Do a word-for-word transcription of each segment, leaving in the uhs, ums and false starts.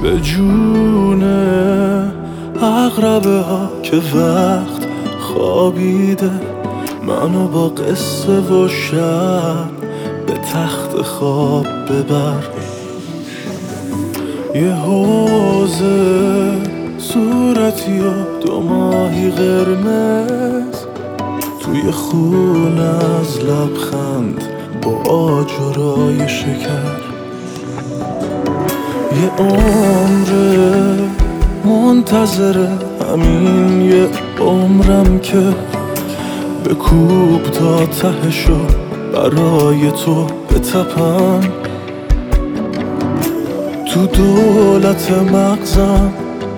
به جون عقربه ها که وقت خوابیده، منو با قصه و شب به تخت خواب ببر. یه حوزه صورتی و دو ماهی قرمز، توی خون از لبخند با آجرای شکر. یه عمره منتظر همین یه عمرم که بکوب تا تهشو برای تو بتپم. تو دولت مغزم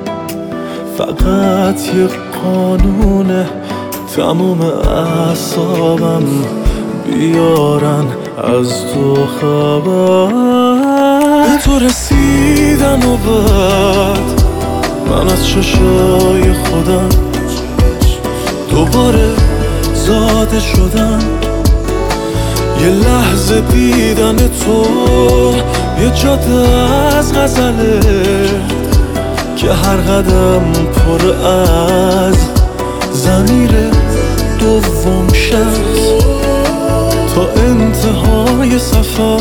فقط یه قانونه، تموم اعصابم بیارن از تو خبر. به تو رسیدن و بعد من از چشای خودم دوباره زاده شدم. یه لحظه دیدن تو یه جاده از غزله که هر قدم پر از ضمیر دوم شخص تا انتهای سفر.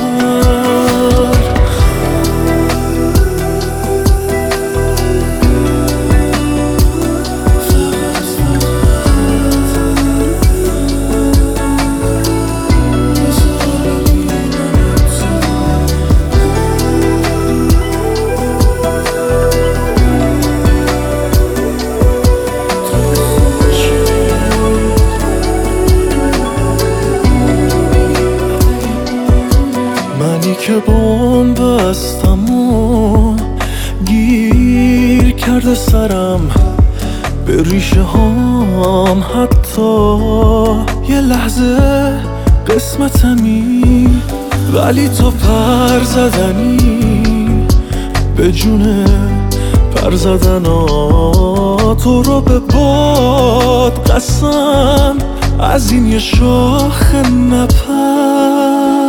که بوم بستم و گیر کرده سرم به ریشه هام، حتی یه لحظه قسمتمی، ولی تو پر زدنی به جون پر زدن تو رو به باد قسم از این یه شاخ نپر.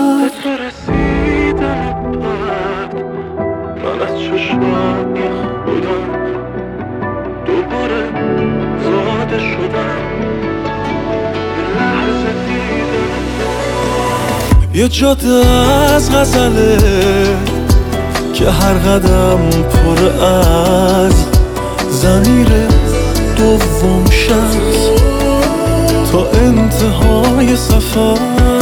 من از چشمای خودم دوباره زاده شدم. یه لحظه دیدم یه جاده از غزله که هر قدم پر از ضمیر دوم شخص تا انتهای سفر.